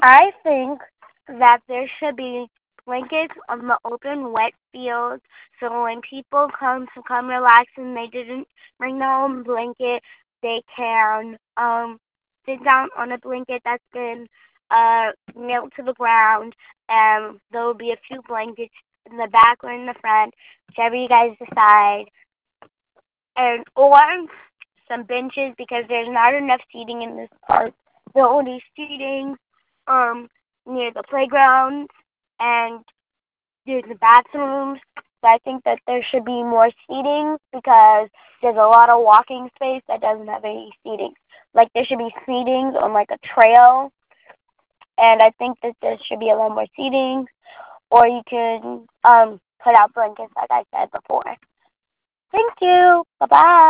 I think that there should be blankets on the open, wet fields, so when people come relax and they didn't bring their own blanket, they can sit down on a blanket that's been nailed to the ground, and there will be a few blankets in the back or in the front, whichever you guys decide, and or some benches because there's not enough seating in this park. The only seating um near the playgrounds and near the bathrooms. So I think that there should be more seating because there's a lot of walking space that doesn't have any seating. Like there should be seating on like a trail, and I think that there should be a lot more seating. Or you can put out blankets like I said before. Thank you. Bye bye.